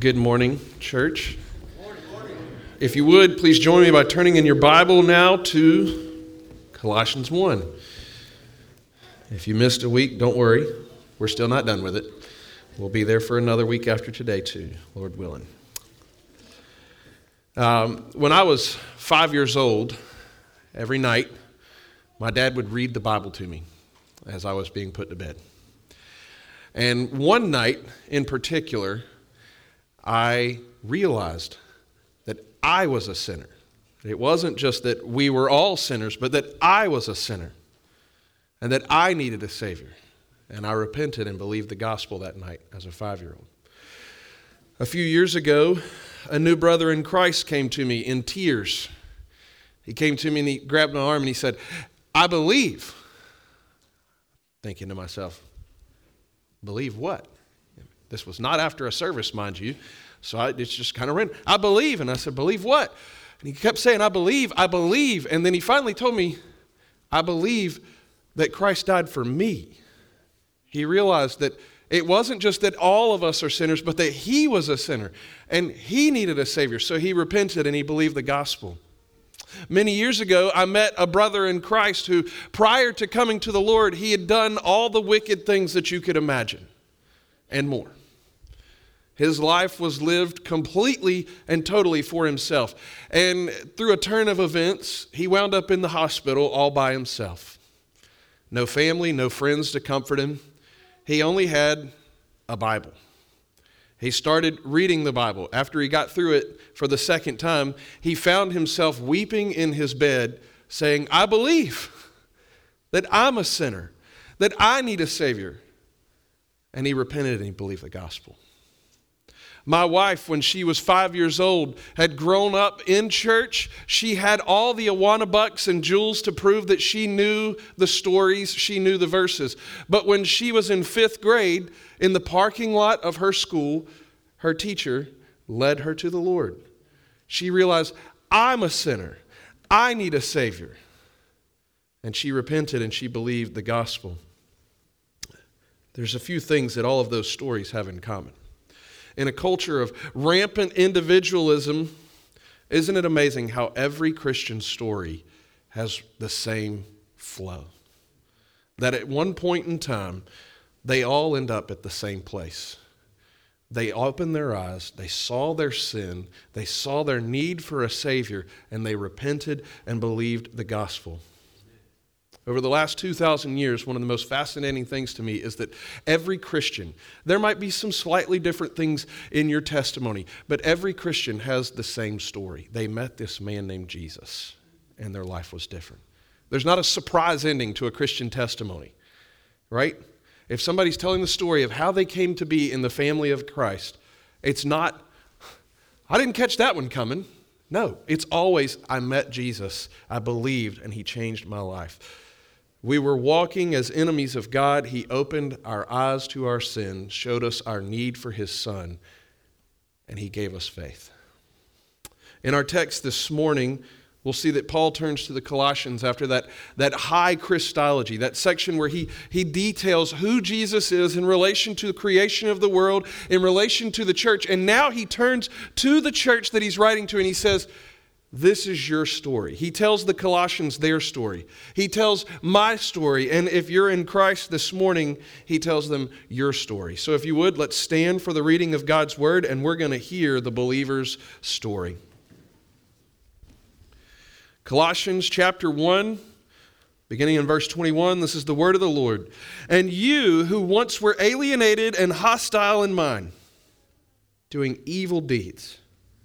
Good morning, church. If you would, please join me by turning in your Bible now to Colossians 1. If you missed a week, don't worry. We're still not done with it. We'll be there for another week after today too, Lord willing. When I was 5 years old, every night, my dad would read the Bible to me as I was being put to bed. And one night in particular, I realized that I was a sinner. It wasn't just that we were all sinners, but that I was a sinner and that I needed a Savior. And I repented and believed the gospel that night as a 5-year-old. A few years ago, a new brother in Christ came to me in tears. He came to me and he grabbed my arm and he said, "I believe." Thinking to myself, believe what? This was not after a service, mind you. So it's just kind of random. I believe. And I said, believe what? And he kept saying, I believe. And then he finally told me, I believe that Christ died for me. He realized that it wasn't just that all of us are sinners, but that he was a sinner and he needed a Savior. So he repented and he believed the gospel. Many years ago, I met a brother in Christ who, prior to coming to the Lord, he had done all the wicked things that you could imagine and more. His life was lived completely and totally for himself. And through a turn of events, he wound up in the hospital all by himself. No family, no friends to comfort him. He only had a Bible. He started reading the Bible. After he got through it for the second time, he found himself weeping in his bed, saying, I believe that I'm a sinner, that I need a Savior. And he repented and he believed the gospel. My wife, when she was 5 years old, had grown up in church. She had all the Awana bucks and jewels to prove that she knew the stories, she knew the verses. But when she was in 5th grade, in the parking lot of her school, her teacher led her to the Lord. She realized, I'm a sinner. I need a Savior. And she repented and she believed the gospel. There's a few things that all of those stories have in common. In a culture of rampant individualism, isn't it amazing how every Christian story has the same flow? That at one point in time, they all end up at the same place. They opened their eyes, they saw their sin, they saw their need for a Savior, and they repented and believed the gospel. Over the last 2,000 years, one of the most fascinating things to me is that every Christian, there might be some slightly different things in your testimony, but every Christian has the same story. They met this man named Jesus, and their life was different. There's not a surprise ending to a Christian testimony, right? If somebody's telling the story of how they came to be in the family of Christ, it's not, I didn't catch that one coming. No, it's always, I met Jesus, I believed, and he changed my life. We were walking as enemies of God. He opened our eyes to our sin, showed us our need for his Son, and he gave us faith. In our text this morning, we'll see that Paul turns to the Colossians after that high Christology, that section where he details who Jesus is in relation to the creation of the world, in relation to the church. And now he turns to the church that he's writing to and he says, this is your story. He tells the Colossians their story. He tells my story. And if you're in Christ this morning, he tells them your story. So if you would, let's stand for the reading of God's word, and we're going to hear the believer's story. Colossians chapter 1, beginning in verse 21, this is the word of the Lord. And you who once were alienated and hostile in mind, doing evil deeds,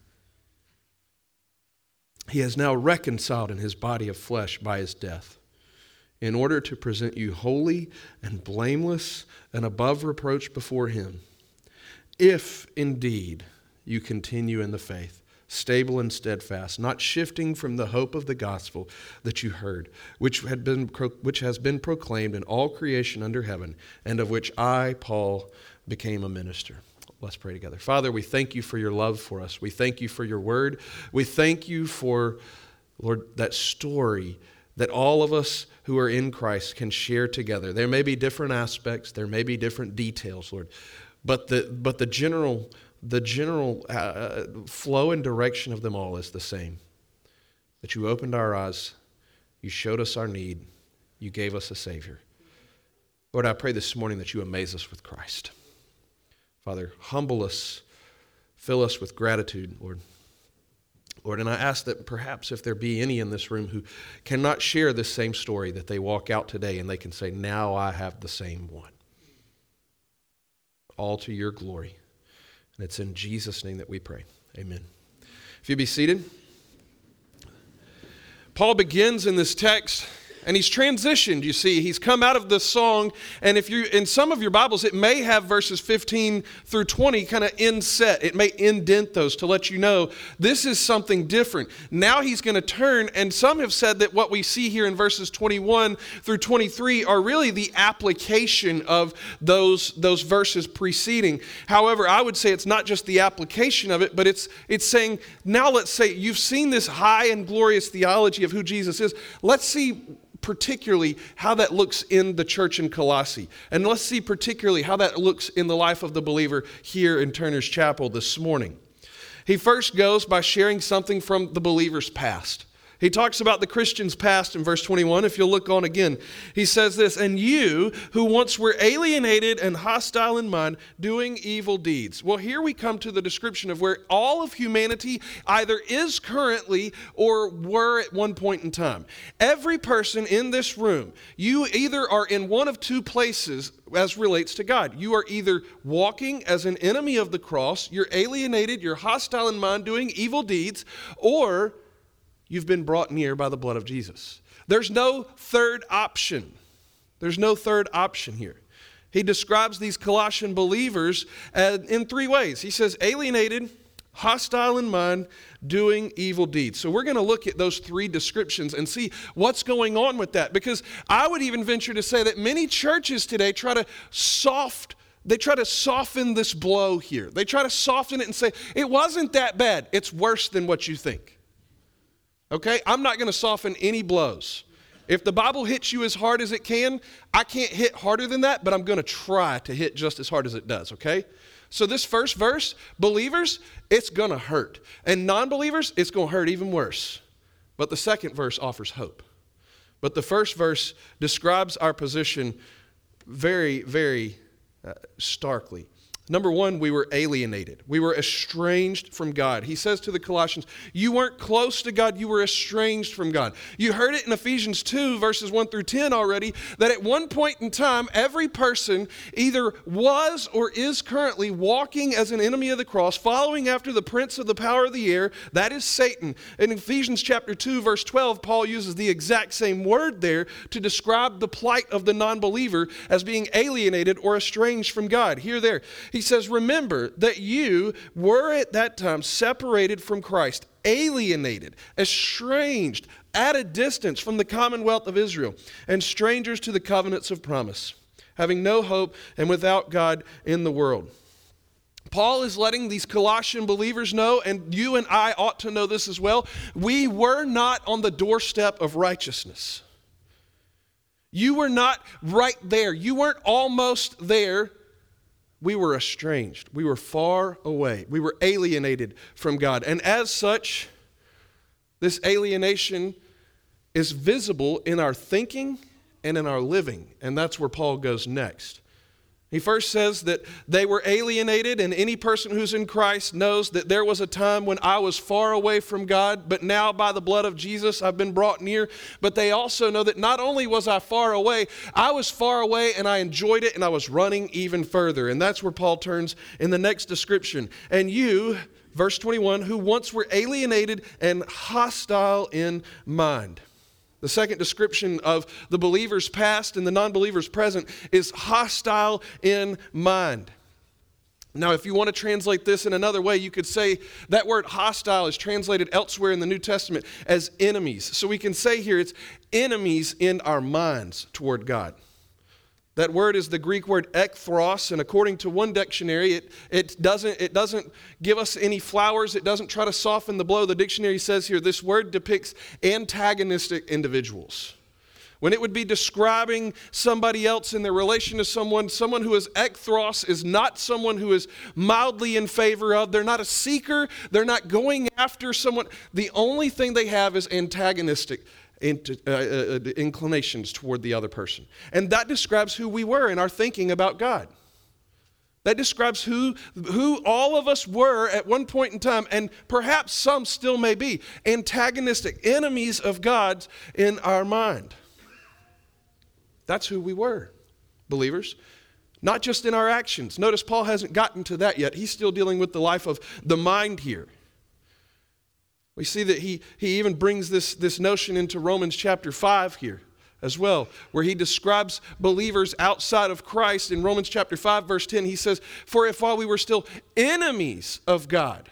he has now reconciled in his body of flesh by his death, in order to present you holy and blameless and above reproach before him, if indeed you continue in the faith, stable and steadfast, not shifting from the hope of the gospel that you heard, which has been proclaimed in all creation under heaven, and of which I, Paul, became a minister. Let's pray together. Father, we thank you for your love for us. We thank you for your word. We thank you for, Lord, that story that all of us who are in Christ can share together. There may be different aspects. There may be different details, Lord. But the general the general flow and direction of them all is the same. That you opened our eyes, you showed us our need, you gave us a Savior. Lord, I pray this morning that you amaze us with Christ. Father, humble us, fill us with gratitude, Lord. Lord, and I ask that perhaps if there be any in this room who cannot share this same story, that they walk out today and they can say, now I have the same one. All to your glory. And it's in Jesus' name that we pray. Amen. If you be seated. Paul begins in this text, and he's transitioned, you see. He's come out of this song, and if you in some of your Bibles, it may have verses 15 through 20 kind of inset. It may indent those to let you know this is something different. Now he's going to turn, and some have said that what we see here in verses 21 through 23 are really the application of those verses preceding. However, I would say it's not just the application of it, but it's saying, now let's say you've seen this high and glorious theology of who Jesus is. Let's see particularly how that looks in the church in Colossae. And let's see particularly how that looks in the life of the believer here in Turner's Chapel this morning. He first goes by sharing something from the believer's past. He talks about the Christian's past in verse 21. If you'll look on again, he says this, and you who once were alienated and hostile in mind, doing evil deeds. Well, here we come to the description of where all of humanity either is currently or were at one point in time. Every person in this room, you either are in one of two places as relates to God. You are either walking as an enemy of the cross, you're alienated, you're hostile in mind, doing evil deeds, or you've been brought near by the blood of Jesus. There's no third option. There's no third option here. He describes these Colossian believers in three ways. He says alienated, hostile in mind, doing evil deeds. So we're going to look at those three descriptions and see what's going on with that. Because I would even venture to say that many churches today try to soften this blow here. They try to soften it and say, it wasn't that bad. It's worse than what you think. Okay, I'm not going to soften any blows. If the Bible hits you as hard as it can, I can't hit harder than that, but I'm going to try to hit just as hard as it does, okay? So this first verse, believers, it's going to hurt. And non-believers, it's going to hurt even worse. But the second verse offers hope. But the first verse describes our position very, very starkly. Number one, we were alienated. We were estranged from God. He says to the Colossians, you weren't close to God, you were estranged from God. You heard it in Ephesians 2, verses 1 through 10 already, that at one point in time, every person either was or is currently walking as an enemy of the cross, following after the prince of the power of the air, that is Satan. In Ephesians chapter 2, verse 12, Paul uses the exact same word there to describe the plight of the non-believer as being alienated or estranged from God. There. He says, remember that you were at that time separated from Christ, alienated, estranged, at a distance from the commonwealth of Israel, and strangers to the covenants of promise, having no hope and without God in the world. Paul is letting these Colossian believers know, and you and I ought to know this as well, we were not on the doorstep of righteousness. You were not right there. You weren't almost there. We were estranged. We were far away. We were alienated from God. And as such, this alienation is visible in our thinking and in our living. And that's where Paul goes next. He first says that they were alienated, and any person who's in Christ knows that there was a time when I was far away from God, but now by the blood of Jesus I've been brought near. But they also know that not only was I far away and I enjoyed it, and I was running even further. And that's where Paul turns in the next description. And you, verse 21, who once were alienated and hostile in mind. The second description of the believer's past and the non-believer's present is hostile in mind. Now, if you want to translate this in another way, you could say that word hostile is translated elsewhere in the New Testament as enemies. So we can say here it's enemies in our minds toward God. That word is the Greek word ekthros, and according to one dictionary, it doesn't give us any flowers. It doesn't try to soften the blow. The dictionary says here this word depicts antagonistic individuals. When it would be describing somebody else in their relation to someone who is ekthros is not someone who is mildly in favor of. They're not a seeker. They're not going after someone. The only thing they have is antagonistic inclinations toward the other person. And that describes who we were in our thinking about God. That describes who all of us were at one point in time, and perhaps some still may be, antagonistic, enemies of God in our mind. That's who we were, believers. Not just in our actions. Notice Paul hasn't gotten to that yet. He's still dealing with the life of the mind here. We see that he even brings this notion into Romans chapter 5 here as well, where he describes believers outside of Christ. In Romans chapter 5, verse 10, he says, "For if while we were still enemies of God,"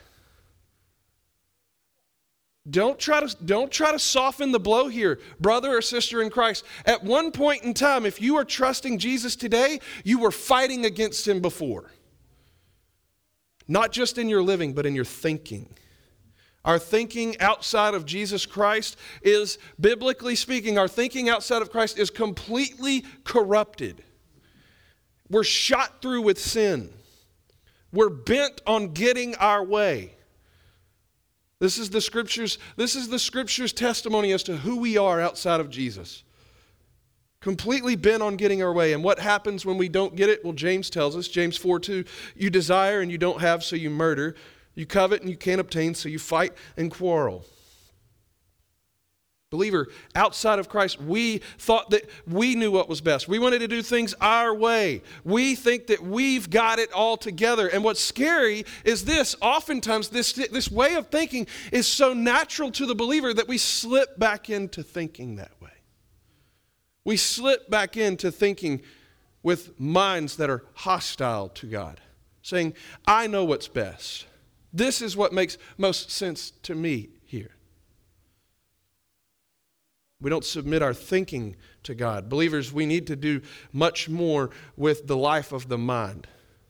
Don't try to soften the blow here, brother or sister in Christ. At one point in time, if you are trusting Jesus today, you were fighting against him before. Not just in your living, but in your thinking. Our thinking outside of Jesus Christ is, biblically speaking, our thinking outside of Christ is completely corrupted. We're shot through with sin. We're bent on getting our way. This is the scripture's testimony as to who we are outside of Jesus. Completely bent on getting our way. And what happens when we don't get it? Well, James tells us, James 4:2, "You desire and you don't have, so you murder. You covet and you can't obtain, so you fight and quarrel." Believer, outside of Christ, we thought that we knew what was best. We wanted to do things our way. We think that we've got it all together. And what's scary is this. Oftentimes, this way of thinking is so natural to the believer that we slip back into thinking that way. We slip back into thinking with minds that are hostile to God, saying, "I know what's best. This is what makes most sense to me here." We don't submit our thinking to God. Believers, we need to do much more with the life of the mind.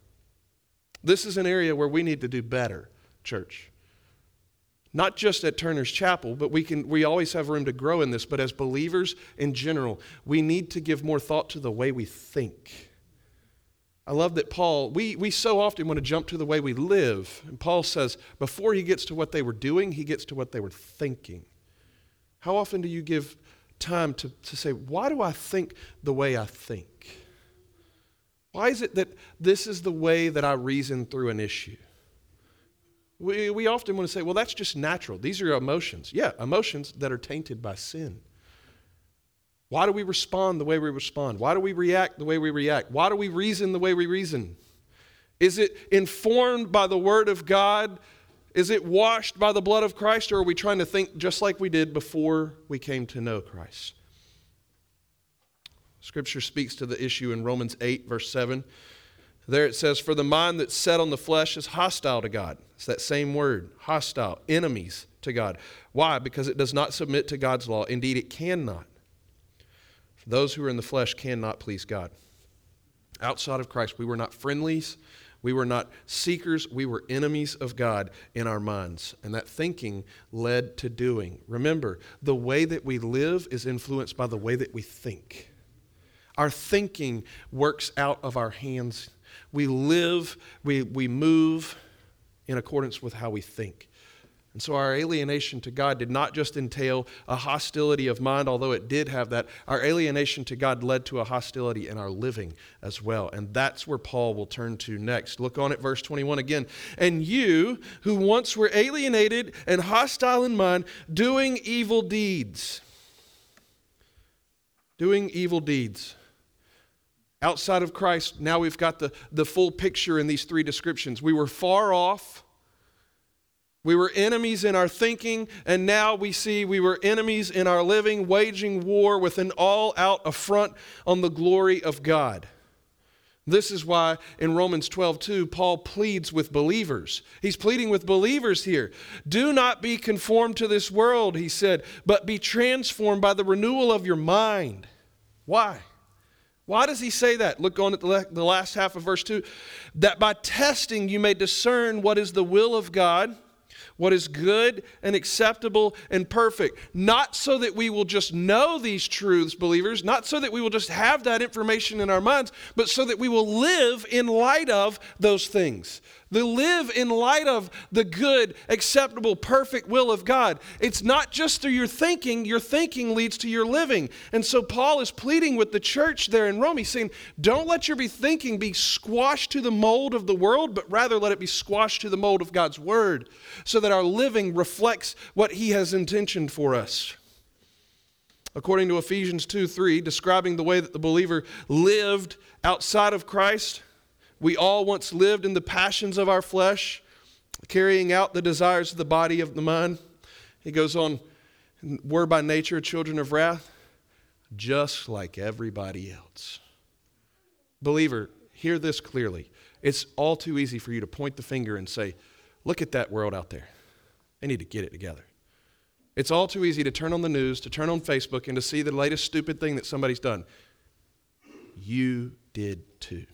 This is an area where we need to do better, church. Not just at Turner's Chapel, but we always have room to grow in this, but as believers in general, we need to give more thought to the way we think. I love that Paul, we so often want to jump to the way we live. And Paul says, before he gets to what they were doing, he gets to what they were thinking. How often do you give time to say, why do I think the way I think? Why is it that this is the way that I reason through an issue? We often want to say, well, that's just natural. These are emotions. Yeah, emotions that are tainted by sin. Why do we respond the way we respond? Why do we react the way we react? Why do we reason the way we reason? Is it informed by the Word of God? Is it washed by the blood of Christ, or are we trying to think just like we did before we came to know Christ? Scripture speaks to the issue in Romans 8, verse 7. There it says, "For the mind that's set on the flesh is hostile to God." It's that same word, hostile, enemies to God. Why? Because it does not submit to God's law. Indeed, it cannot. For those who are in the flesh cannot please God. Outside of Christ, we were not friendlies. We were not seekers. We were enemies of God in our minds. And that thinking led to doing. Remember, the way that we live is influenced by the way that we think. Our thinking works out of our hands. We live, we move in accordance with how we think. And so our alienation to God did not just entail a hostility of mind, although it did have that. Our alienation to God led to a hostility in our living as well. And that's where Paul will turn to next. Look on at verse 21 again. "And you, who once were alienated and hostile in mind, doing evil deeds." Doing evil deeds. Outside of Christ, now we've got the full picture in these three descriptions. We were far off. We were enemies in our thinking, and now we see we were enemies in our living, waging war with an all-out affront on the glory of God. This is why in Romans 12:2, Paul pleads with believers. He's pleading with believers here. "Do not be conformed to this world," he said, "but be transformed by the renewal of your mind." Why? Why does he say that? Look on at the last half of verse 2. "That by testing you may discern what is the will of God, What is good and acceptable and perfect. Not so that we will just know these truths, believers, not so that we will just have that information in our minds, but so that we will live in light of those things. Live in light of the good, acceptable, perfect will of God. It's not just through your thinking leads to your living. And so Paul is pleading with the church there in Rome. He's saying, don't let your thinking be squashed to the mold of the world, but rather let it be squashed to the mold of God's word, so that our living reflects what he has intentioned for us. According to Ephesians 2:3, describing the way that the believer lived outside of Christ, we all once lived in the passions of our flesh, carrying out the desires of the body of the mind. He goes on, we're by nature children of wrath, just like everybody else. Believer, hear this clearly. It's all too easy for you to point the finger and say, look at that world out there. They need to get it together. It's all too easy to turn on the news, to turn on Facebook, and to see the latest stupid thing that somebody's done. You did too.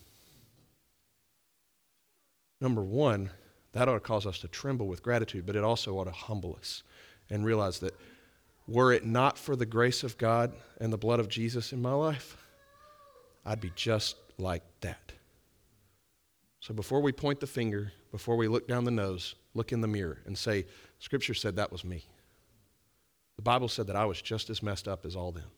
Number one, that ought to cause us to tremble with gratitude, but it also ought to humble us and realize that were it not for the grace of God and the blood of Jesus in my life, I'd be just like that. So before we point the finger, before we look down the nose, look in the mirror and say, Scripture said that was me. The Bible said that I was just as messed up as all them.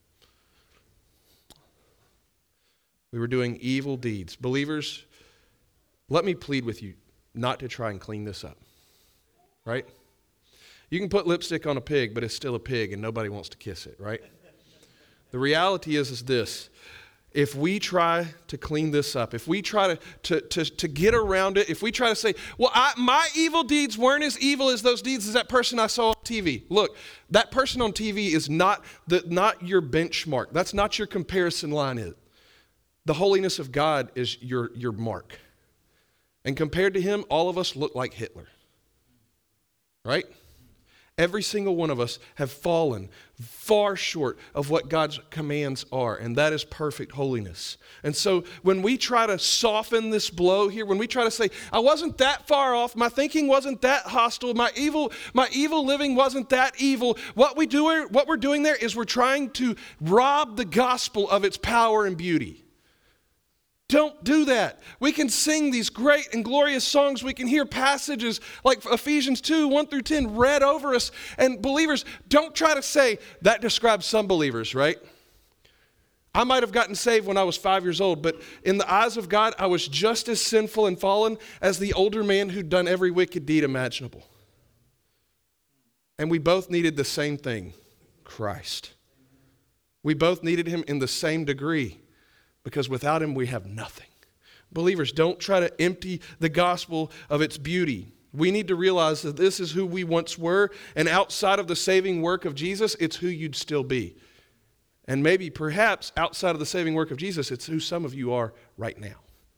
We were doing evil deeds. Believers, let me plead with you not to try and clean this up, right? You can put lipstick on a pig, but it's still a pig and nobody wants to kiss it, right? The reality is this. If we try to clean this up, if we try to get around it, if we try to say, well, my evil deeds weren't as evil as those deeds as that person I saw on TV. Look, that person on TV is not your benchmark. That's not your comparison line. The holiness of God is your mark. And compared to him, all of us look like Hitler. Right? Every single one of us have fallen far short of what God's commands are, and that is perfect holiness. And so when we try to soften this blow here, when we try to say, I wasn't that far off, my thinking wasn't that hostile, my evil living wasn't that evil, what we're doing there is we're trying to rob the gospel of its power and beauty. Don't do that. We can sing these great and glorious songs. We can hear passages like Ephesians 2:1-10 read over us. And believers, don't try to say, that describes some believers, right? I might have gotten saved when I was 5 years old, but in the eyes of God, I was just as sinful and fallen as the older man who'd done every wicked deed imaginable. And we both needed the same thing, Christ. We both needed him in the same degree. Because without him, we have nothing. Believers, don't try to empty the gospel of its beauty. We need to realize that this is who we once were, and outside of the saving work of Jesus, it's who you'd still be. And maybe, perhaps, outside of the saving work of Jesus, it's who some of you are right now.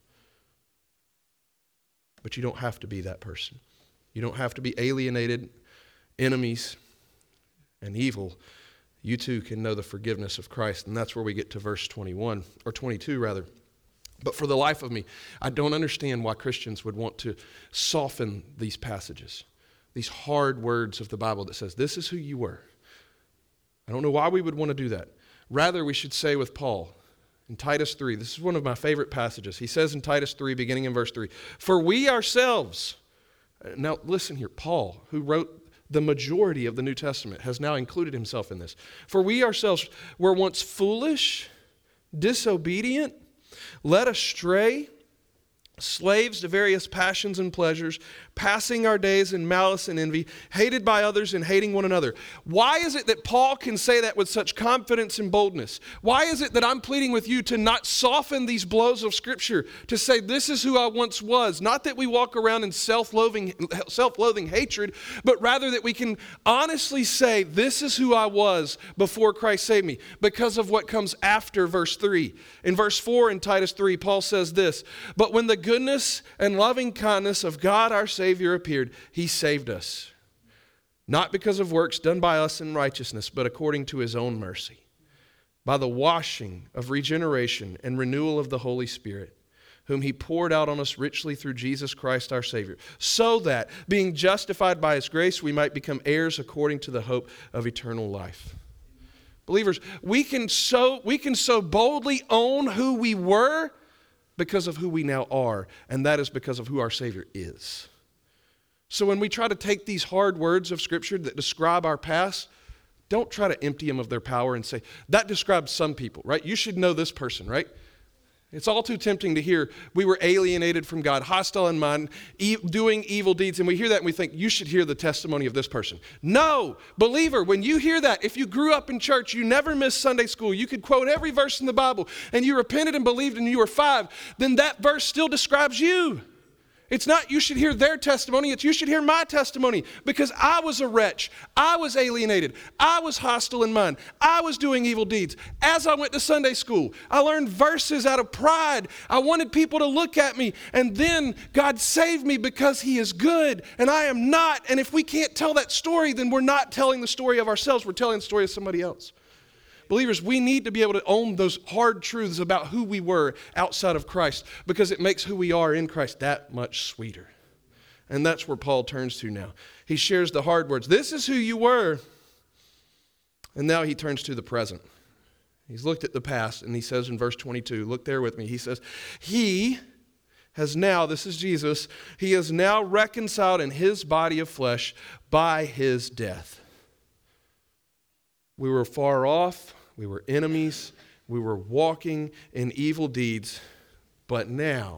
But you don't have to be that person. You don't have to be alienated, enemies, and evil. You too can know the forgiveness of Christ. And that's where we get to verse 21, or 22 rather. But for the life of me, I don't understand why Christians would want to soften these passages, these hard words of the Bible that says, this is who you were. I don't know why we would want to do that. Rather, we should say with Paul in Titus 3, this is one of my favorite passages. He says in Titus 3, beginning in verse 3, for we ourselves, now listen here, Paul, who wrote the majority of the New Testament, has now included himself in this. For we ourselves were once foolish, disobedient, led astray, slaves to various passions and pleasures, passing our days in malice and envy, hated by others and hating one another. Why is it that Paul can say that with such confidence and boldness? Why is it that I'm pleading with you to not soften these blows of Scripture, to say this is who I once was? Not that we walk around in self-loathing hatred, but rather that we can honestly say this is who I was before Christ saved me, because of what comes after verse 3. In verse 4 in Titus 3, Paul says this, but when the goodness and loving kindness of God our Savior appeared, he saved us, not because of works done by us in righteousness, but according to his own mercy, by the washing of regeneration and renewal of the Holy Spirit, whom he poured out on us richly through Jesus Christ our Savior, so that, being justified by his grace, we might become heirs according to the hope of eternal life. Believers, we can so boldly own who we were because of who we now are, and that is because of who our Savior is. So when we try to take these hard words of Scripture that describe our past, don't try to empty them of their power and say, that describes some people, right? You should know this person, right? It's all too tempting to hear, we were alienated from God, hostile in mind, doing evil deeds. And we hear that and we think, you should hear the testimony of this person. No, believer, when you hear that, if you grew up in church, you never missed Sunday school, you could quote every verse in the Bible, and you repented and believed and you were 5, then that verse still describes you. It's not you should hear their testimony, it's you should hear my testimony, because I was a wretch, I was alienated, I was hostile in mind, I was doing evil deeds. As I went to Sunday school, I learned verses out of pride. I wanted people to look at me, and then God saved me because he is good, and I am not. And if we can't tell that story, then we're not telling the story of ourselves, we're telling the story of somebody else. Believers, we need to be able to own those hard truths about who we were outside of Christ, because it makes who we are in Christ that much sweeter. And that's where Paul turns to now. He shares the hard words. This is who you were. And now he turns to the present. He's looked at the past, and he says in verse 22, look there with me. He says, he has now, this is Jesus, he is now reconciled in his body of flesh by his death. We were far off, we were enemies, we were walking in evil deeds, but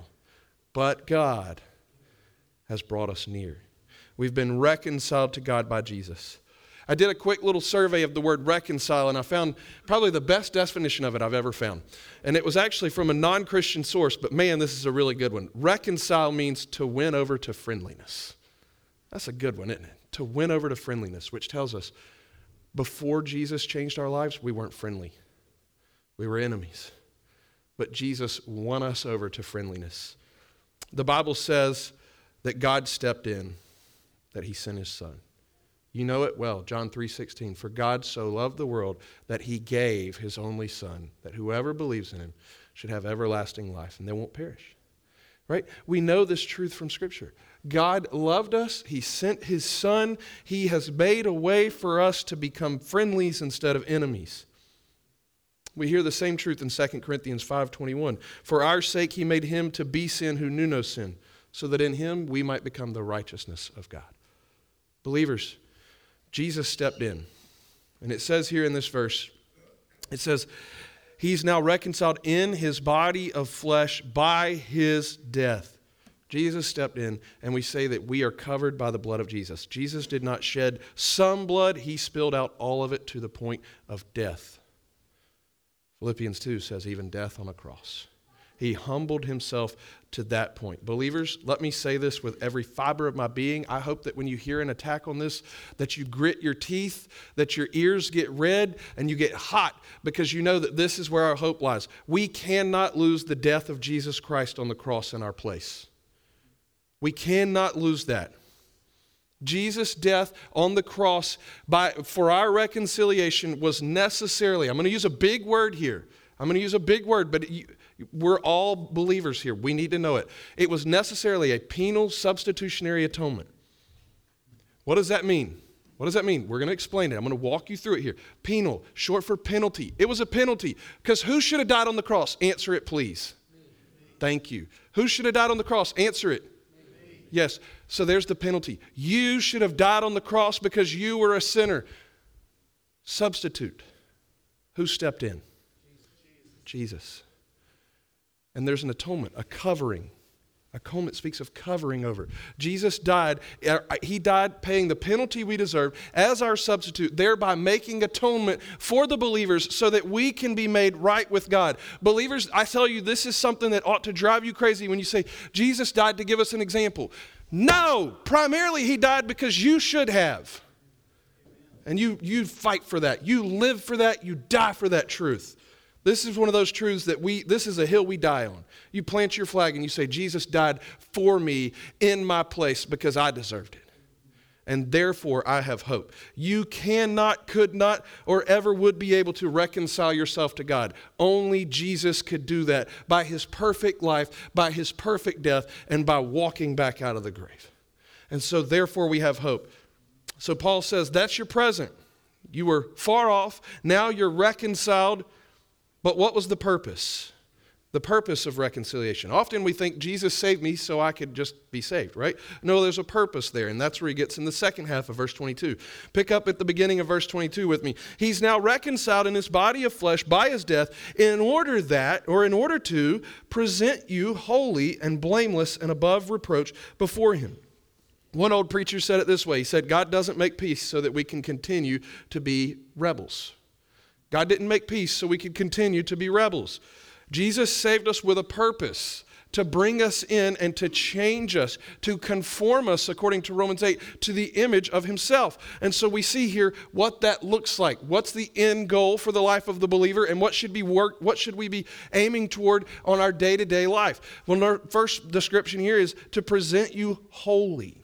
God has brought us near. We've been reconciled to God by Jesus. I did a quick little survey of the word reconcile, and I found probably the best definition of it I've ever found. And it was actually from a non-Christian source, but man, this is a really good one. Reconcile means to win over to friendliness. That's a good one, isn't it? To win over to friendliness, which tells us before Jesus changed our lives, we weren't friendly. We were enemies. But Jesus won us over to friendliness. The Bible says that God stepped in, that he sent his son. You know it well, John 3:16. For God so loved the world that he gave his only son, that whoever believes in him should have everlasting life, and they won't perish. Right? We know this truth from Scripture. God loved us. He sent his son. He has made a way for us to become friendlies instead of enemies. We hear the same truth in 2 Corinthians 5:21. For our sake he made him to be sin who knew no sin, so that in him we might become the righteousness of God. Believers, Jesus stepped in. And it says here in this verse, it says, he's now reconciled in his body of flesh by his death. Jesus stepped in, and we say that we are covered by the blood of Jesus. Jesus did not shed some blood. He spilled out all of it to the point of death. Philippians 2 says even death on a cross. He humbled himself to that point. Believers, let me say this with every fiber of my being. I hope that when you hear an attack on this, that you grit your teeth, that your ears get red, and you get hot, because you know that this is where our hope lies. We cannot lose the death of Jesus Christ on the cross in our place. We cannot lose that. Jesus' death on the cross for our reconciliation was necessarily, I'm going to use a big word here. But we're all believers here. We need to know it. It was necessarily a penal substitutionary atonement. What does that mean? What does that mean? We're going to explain it. I'm going to walk you through it here. Penal, short for penalty. It was a penalty. Because who should have died on the cross? Answer it, please. Thank you. Who should have died on the cross? Answer it. Yes. So there's the penalty. You should have died on the cross because you were a sinner. Substitute. Who stepped in? Jesus. And there's an atonement, a covering. Atonement speaks of covering over. Jesus died. He died paying the penalty we deserve as our substitute, thereby making atonement for the believers so that we can be made right with God. Believers, I tell you, this is something that ought to drive you crazy when you say, Jesus died to give us an example. No, primarily he died because you should have. And you fight for that. You live for that. You die for that truth. This is one of those truths that this is a hill we die on. You plant your flag and you say, Jesus died for me in my place because I deserved it. and therefore I have hope. You cannot, could not, or ever would be able to reconcile yourself to God. Only Jesus could do that by his perfect life, by his perfect death, and by walking back out of the grave. And so therefore we have hope. So Paul says, that's your present. You were far off, now you're reconciled. But what was the purpose? The purpose of reconciliation. Often we think Jesus saved me so I could just be saved, right? No, there's a purpose there, and that's where he gets in the second half of verse 22. Pick up at the beginning of verse 22 with me. He's now reconciled in his body of flesh by his death in order to present you holy and blameless and above reproach before him. One old preacher said it this way. He said, God doesn't make peace so that we can continue to be rebels. God didn't make peace so we could continue to be rebels. Jesus saved us with a purpose, to bring us in and to change us, to conform us, according to Romans 8, to the image of himself. And so we see here what that looks like. What's the end goal for the life of the believer, and what should we be aiming toward on our day-to-day life? Well, our first description here is to present you holy.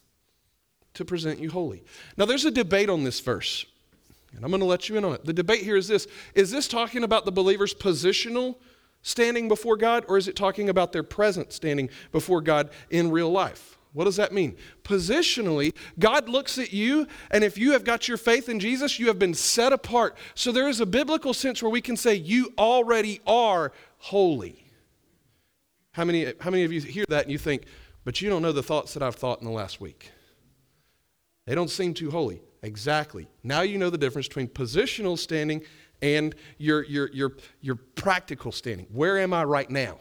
To present you holy. Now, there's a debate on this verse, and I'm going to let you in on it. The debate here is this. Is this talking about the believer's positional standing before God, or is it talking about their present standing before God in real life? What does that mean? Positionally, God looks at you, and if you have got your faith in Jesus, you have been set apart. So there is a biblical sense where we can say you already are holy. How many of you hear that and you think, but you don't know the thoughts that I've thought in the last week? They don't seem too holy. Exactly. Now you know the difference between positional standing and your practical standing. Where am I right now?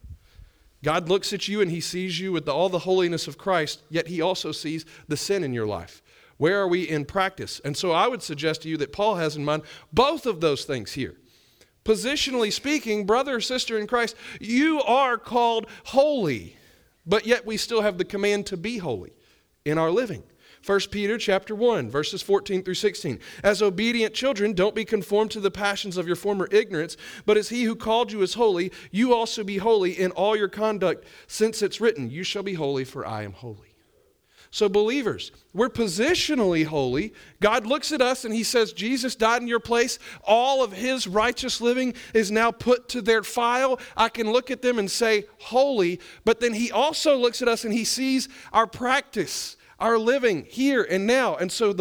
God looks at you and he sees you with all the holiness of Christ, yet he also sees the sin in your life. Where are we in practice? And so I would suggest to you that Paul has in mind both of those things here. Positionally speaking, brother or sister in Christ, you are called holy, but yet we still have the command to be holy in our living. 1 Peter chapter 1, verses 14 through 16. As obedient children, don't be conformed to the passions of your former ignorance, but as he who called you is holy, you also be holy in all your conduct, since it's written, you shall be holy, for I am holy. So believers, we're positionally holy. God looks at us and he says, Jesus died in your place. All of his righteous living is now put to their file. I can look at them and say, holy, but then he also looks at us and he sees our practice, our living here and now. And so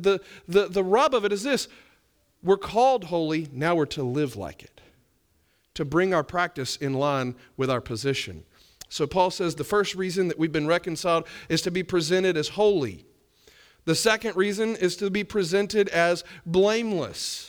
the rub of it is this. We're called holy, now we're to live like it, to bring our practice in line with our position. So Paul says the first reason that we've been reconciled is to be presented as holy. The second reason is to be presented as blameless.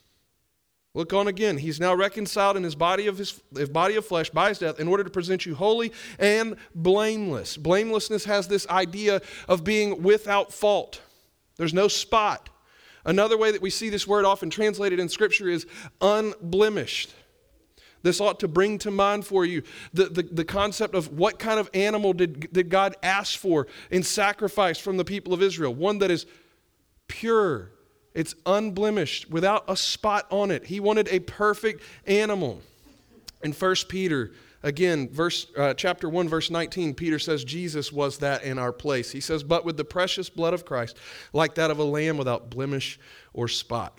Look on again. He's now reconciled in his body of flesh by his death in order to present you holy and blameless. Blamelessness has this idea of being without fault. There's no spot. Another way that we see this word often translated in Scripture is unblemished. This ought to bring to mind for you the concept of what kind of animal did God ask for in sacrifice from the people of Israel. One that is pure. It's unblemished, without a spot on it. He wanted a perfect animal. In 1 Peter, again, chapter 1, verse 19, Peter says Jesus was that in our place. He says, but with the precious blood of Christ, like that of a lamb without blemish or spot.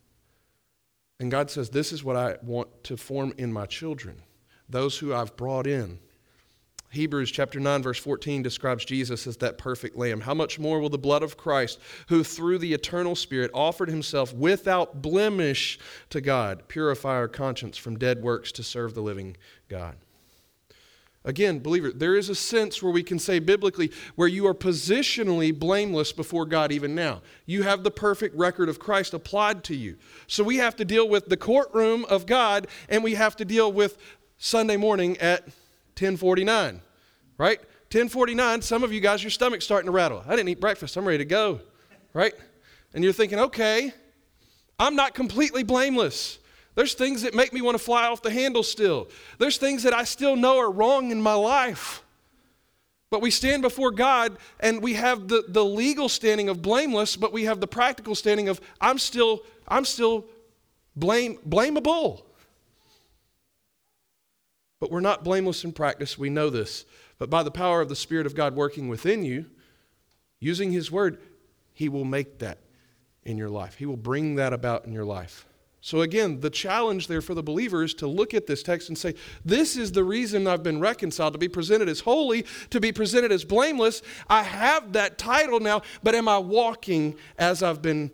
And God says, this is what I want to form in my children, those who I've brought in. Hebrews chapter 9, verse 14 describes Jesus as that perfect lamb. How much more will the blood of Christ, who through the eternal Spirit offered himself without blemish to God, purify our conscience from dead works to serve the living God? Again, believer, there is a sense where we can say biblically where you are positionally blameless before God even now. You have the perfect record of Christ applied to you. So we have to deal with the courtroom of God, and we have to deal with Sunday morning at 10:49, right? 10:49, some of you guys, your stomach's starting to rattle. I didn't eat breakfast. I'm ready to go, right? And you're thinking, okay, I'm not completely blameless. There's things that make me want to fly off the handle still. There's things that I still know are wrong in my life. But we stand before God and we have the legal standing of blameless, but we have the practical standing of I'm still blamable. But we're not blameless in practice. We know this. But by the power of the Spirit of God working within you, using his word, he will make that in your life. He will bring that about in your life. So again, the challenge there for the believer is to look at this text and say, this is the reason I've been reconciled, to be presented as holy, to be presented as blameless. I have that title now, but am I walking as I've been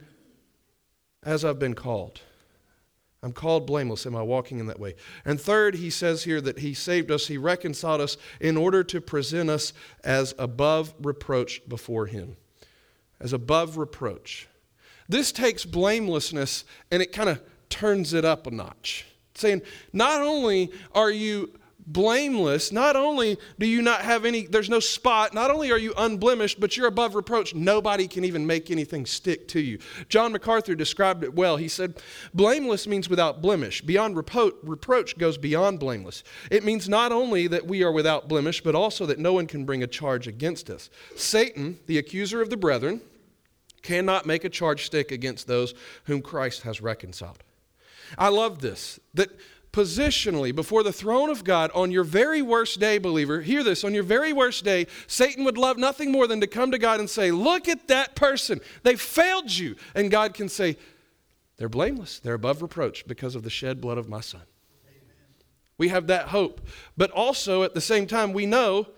called? I'm called blameless. Am I walking in that way? And third, he says here that he saved us, he reconciled us in order to present us as above reproach before him. As above reproach. This takes blamelessness and it kind of turns it up a notch. Saying, not only are you blameless, not only do you not have there's no spot, not only are you unblemished, but you're above reproach. Nobody can even make anything stick to you. John MacArthur described it well. He said, blameless means without blemish. Beyond reproach goes beyond blameless. It means not only that we are without blemish, but also that no one can bring a charge against us. Satan, the accuser of the brethren, cannot make a charge stick against those whom Christ has reconciled. I love this, that positionally before the throne of God on your very worst day, believer, hear this, on your very worst day, Satan would love nothing more than to come to God and say, look at that person, they failed you. And God can say, they're blameless, they're above reproach because of the shed blood of my son. Amen. We have that hope. But also at the same time, we know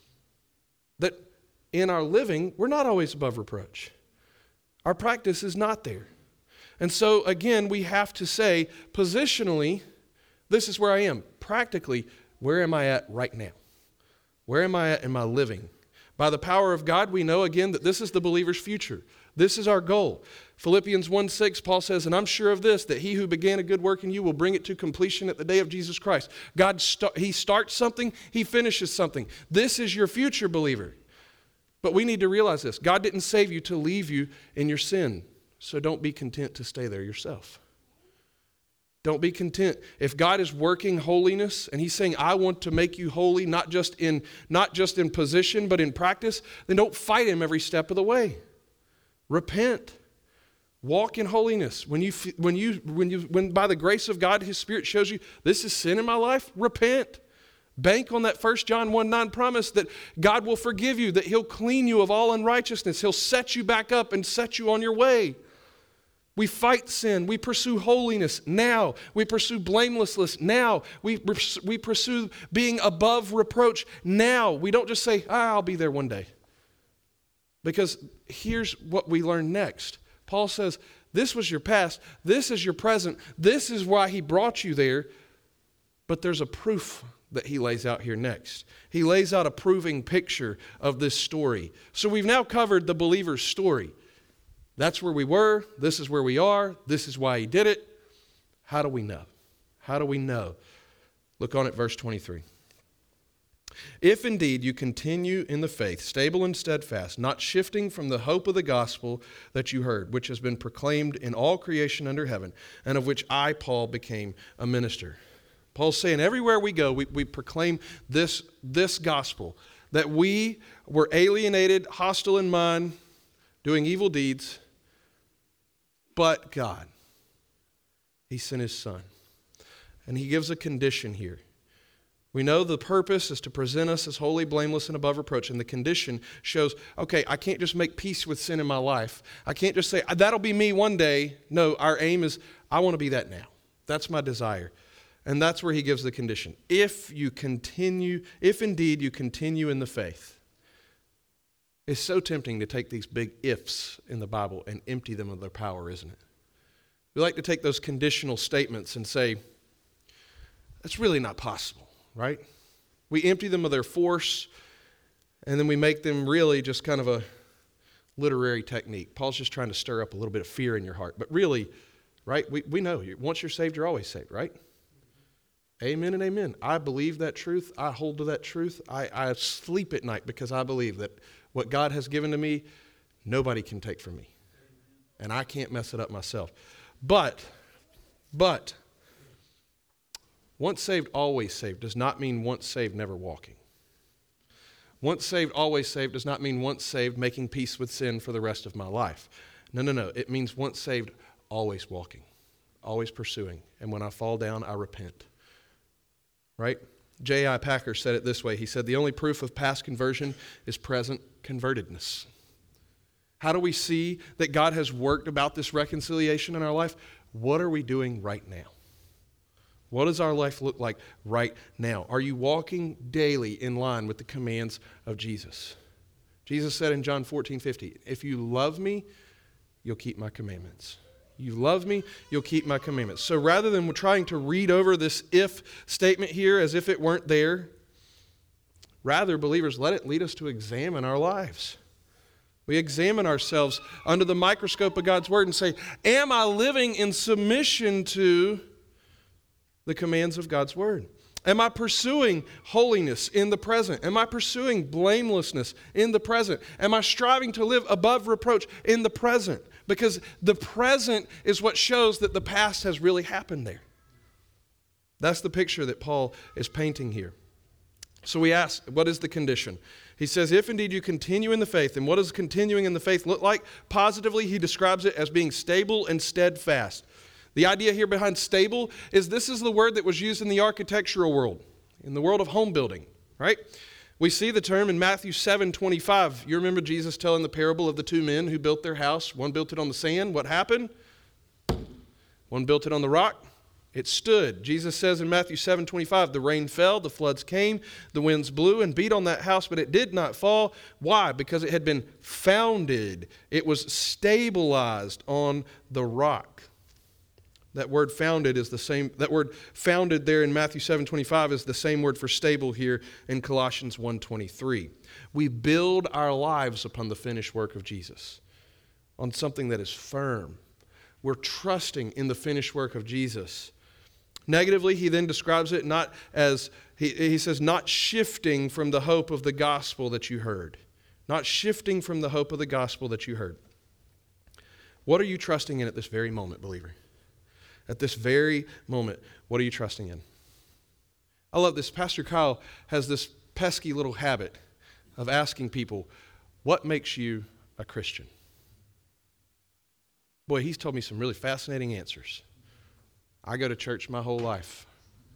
that in our living, we're not always above reproach. Our practice is not there. And so, again, we have to say, positionally, this is where I am. Practically, where am I at right now? Where am I at in my living? By the power of God, we know, again, that this is the believer's future. This is our goal. Philippians 1:6, Paul says, and I'm sure of this, that he who began a good work in you will bring it to completion at the day of Jesus Christ. God, he starts something, he finishes something. This is your future, believer. But we need to realize this. God didn't save you to leave you in your sin. So don't be content to stay there yourself. Don't be content. If God is working holiness and he's saying, I want to make you holy, not just in position, but in practice, then don't fight him every step of the way. Repent. Walk in holiness. When by the grace of God, his Spirit shows you this is sin in my life, repent. Bank on that 1 John 1:9 promise that God will forgive you, that he'll clean you of all unrighteousness. He'll set you back up and set you on your way. We fight sin. We pursue holiness now. We pursue blamelessness now. We pursue being above reproach now. We don't just say, I'll be there one day. Because here's what we learn next. Paul says, this was your past. This is your present. This is why he brought you there. But there's a proof that he lays out here next. He lays out a proving picture of this story. So we've now covered the believer's story. That's where we were. This is where we are. This is why he did it. How do we know? How do we know? Look on at verse 23. If indeed you continue in the faith, stable and steadfast, not shifting from the hope of the gospel that you heard, which has been proclaimed in all creation under heaven, and of which I, Paul, became a minister. Paul's saying everywhere we go, we proclaim this gospel, that we were alienated, hostile in mind, doing evil deeds, but God, he sent his son. And he gives a condition here. We know the purpose is to present us as holy, blameless, and above reproach. And the condition shows, okay, I can't just make peace with sin in my life. I can't just say, that'll be me one day. No, our aim is, I want to be that now. That's my desire. And that's where he gives the condition. If indeed you continue in the faith. It's so tempting to take these big ifs in the Bible and empty them of their power, isn't it? We like to take those conditional statements and say, that's really not possible, right? We empty them of their force, and then we make them really just kind of a literary technique. Paul's just trying to stir up a little bit of fear in your heart. But really, right, we know, once you're saved, you're always saved, right? Amen and amen. I believe that truth. I hold to that truth. I sleep at night because I believe that what God has given to me, nobody can take from me. And I can't mess it up myself. But, once saved, always saved does not mean once saved, never walking. Once saved, always saved does not mean once saved, making peace with sin for the rest of my life. No. It means once saved, always walking, always pursuing. And when I fall down, I repent. Right? J.I. Packer said it this way. He said, the only proof of past conversion is present convertedness. How do we see that God has worked about this reconciliation in our life? What are we doing right now? What does our life look like right now? Are you walking daily in line with the commands of Jesus? Jesus said in John 14:50, if you love me, you'll keep my commandments. You love me, you'll keep my commandments. So rather than trying to read over this if statement here as if it weren't there, rather, believers, let it lead us to examine our lives. We examine ourselves under the microscope of God's Word and say, am I living in submission to the commands of God's Word? Am I pursuing holiness in the present? Am I pursuing blamelessness in the present? Am I striving to live above reproach in the present? Because the present is what shows that the past has really happened there. That's the picture that Paul is painting here. So we ask, what is the condition? He says, if indeed you continue in the faith, and what does continuing in the faith look like? Positively, he describes it as being stable and steadfast. The idea here behind stable is this is the word that was used in the architectural world, in the world of home building, right? We see the term in Matthew 7:25. You remember Jesus telling the parable of the two men who built their house. One built it on the sand. What happened? One built it on the rock. It stood. Jesus says in Matthew 7:25, the rain fell, the floods came, the winds blew and beat on that house, but it did not fall. Why? Because it had been founded. It was stabilized on the rock. That word founded is the same. That word founded there in Matthew 7:25 is the same word for stable here in Colossians 1:23. We build our lives upon the finished work of Jesus, on something that is firm. We're trusting in the finished work of Jesus. Negatively, he then describes it not as, he says, not shifting from the hope of the gospel that you heard. Not shifting from the hope of the gospel that you heard. What are you trusting in at this very moment, believer? At this very moment, what are you trusting in? I love this. Pastor Kyle has this pesky little habit of asking people, what makes you a Christian? Boy, he's told me some really fascinating answers. I go to church my whole life.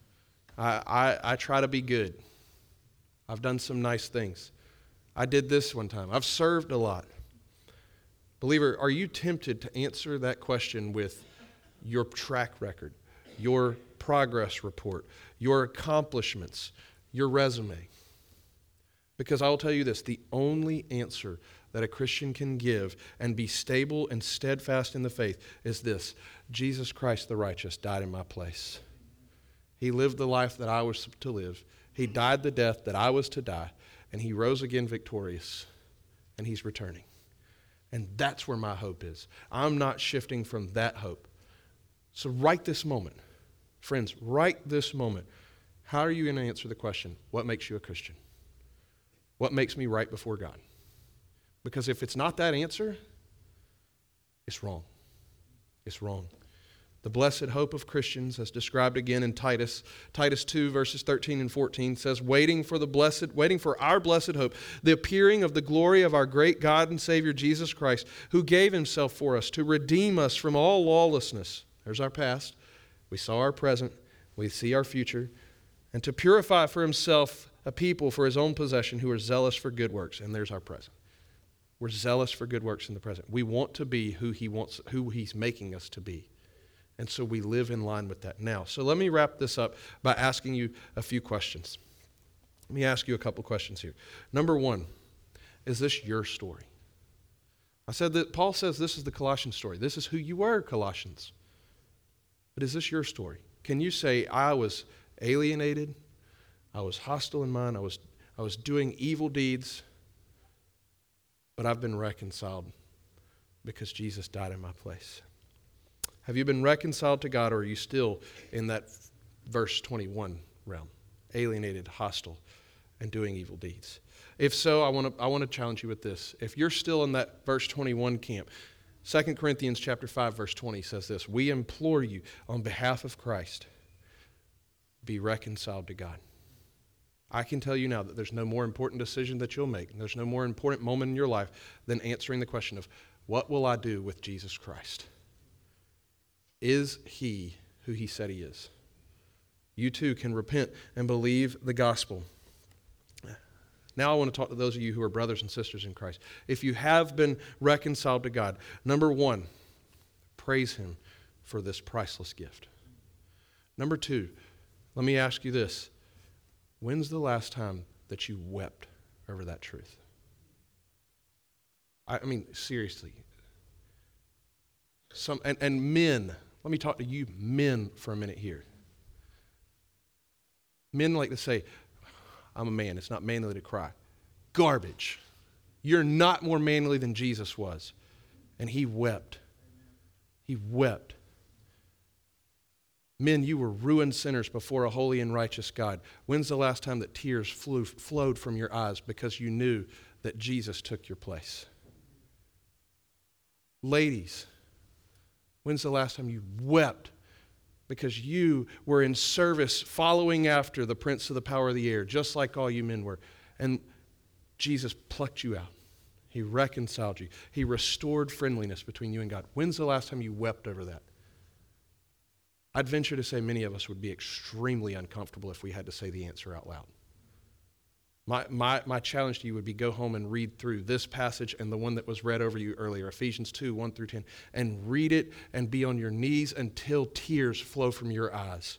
I try to be good. I've done some nice things. I did this one time. I've served a lot. Believer, are you tempted to answer that question with your track record, your progress report, your accomplishments, your resume? Because I will tell you this, the only answer that a Christian can give and be stable and steadfast in the faith is this: Jesus Christ the righteous died in my place. He lived the life that I was to live. He died the death that I was to die, and he rose again victorious, and he's returning. And that's where my hope is. I'm not shifting from that hope. So right this moment, friends, right this moment, how are you going to answer the question, what makes you a Christian? What makes me right before God? Because if it's not that answer, it's wrong. It's wrong. The blessed hope of Christians, as described again in Titus 2, verses 13 and 14, says, waiting for our blessed hope, the appearing of the glory of our great God and Savior Jesus Christ, who gave himself for us to redeem us from all lawlessness. There's our past. We saw our present. We see our future. And to purify for himself a people for his own possession who are zealous for good works. And there's our present. We're zealous for good works in the present. We want to be who he's making us to be. And so we live in line with that now. So let me wrap this up by asking you a few questions. Let me ask you a couple questions here. Number one, is this your story? I said that Paul says this is the Colossian story. This is who you were, Colossians. But is this your story? Can you say, I was alienated, I was hostile in mind, I was doing evil deeds, but I've been reconciled because Jesus died in my place? Have you been reconciled to God, or are you still in that verse 21 realm, alienated, hostile, and doing evil deeds? If so, I want to challenge you with this. If you're still in that verse 21 camp, 2 Corinthians chapter 5, verse 20 says this: we implore you on behalf of Christ, be reconciled to God. I can tell you now that there's no more important decision that you'll make, and there's no more important moment in your life than answering the question of, what will I do with Jesus Christ? Is he who he said he is? You too can repent and believe the gospel. Now I want to talk to those of you who are brothers and sisters in Christ. If you have been reconciled to God, number one, praise Him for this priceless gift. Number two, let me ask you this. When's the last time that you wept over that truth? I mean, seriously. And men, let me talk to you men for a minute here. Men like to say, I'm a man. It's not manly to cry. Garbage. You're not more manly than Jesus was. And He wept. He wept. Men, you were ruined sinners before a holy and righteous God. When's the last time that tears flowed from your eyes because you knew that Jesus took your place? Ladies, when's the last time you wept because you were in service following after the prince of the power of the air, just like all you men were? And Jesus plucked you out. He reconciled you. He restored friendliness between you and God. When's the last time you wept over that? I'd venture to say many of us would be extremely uncomfortable if we had to say the answer out loud. My challenge to you would be go home and read through this passage and the one that was read over you earlier, Ephesians 2, 1 through 10, and read it and be on your knees until tears flow from your eyes.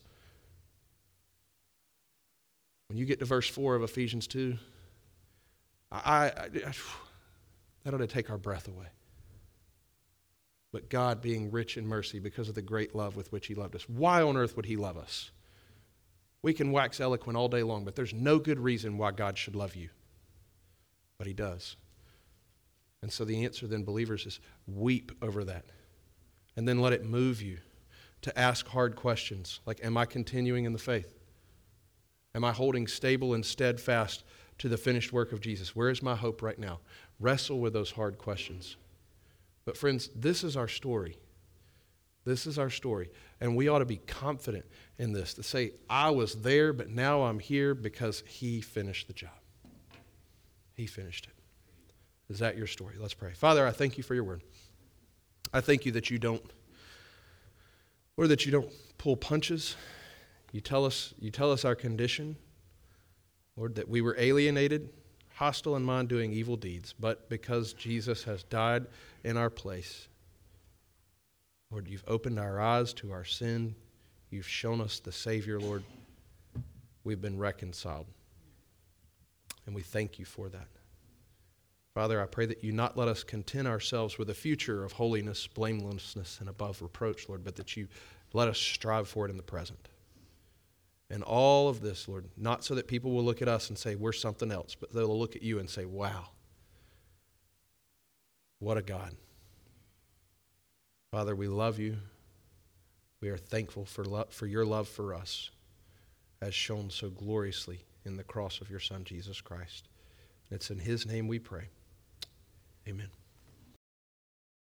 When you get to verse 4 of Ephesians 2, that ought to take our breath away. But God, being rich in mercy because of the great love with which He loved us. Why on earth would He love us? We can wax eloquent all day long, but there's no good reason why God should love you. But He does. And so the answer then, believers, is weep over that. And then let it move you to ask hard questions like, am I continuing in the faith? Am I holding stable and steadfast to the finished work of Jesus? Where is my hope right now? Wrestle with those hard questions. But friends, this is our story. This is our story. And we ought to be confident in this, to say, I was there, but now I'm here because He finished the job. He finished it. Is that your story? Let's pray. Father, I thank You for Your word. I thank You that You don't pull punches. You tell us our condition, Lord, that we were alienated, hostile in mind, doing evil deeds, but because Jesus has died in our place, Lord, You've opened our eyes to our sin. You've shown us the Savior, Lord. We've been reconciled. And we thank You for that. Father, I pray that You not let us content ourselves with a future of holiness, blamelessness, and above reproach, Lord, but that You let us strive for it in the present. And all of this, Lord, not so that people will look at us and say we're something else, but they'll look at You and say, wow, what a God. Father, we love You. We are thankful for Your love for us as shown so gloriously in the cross of Your Son, Jesus Christ. It's in His name we pray. Amen.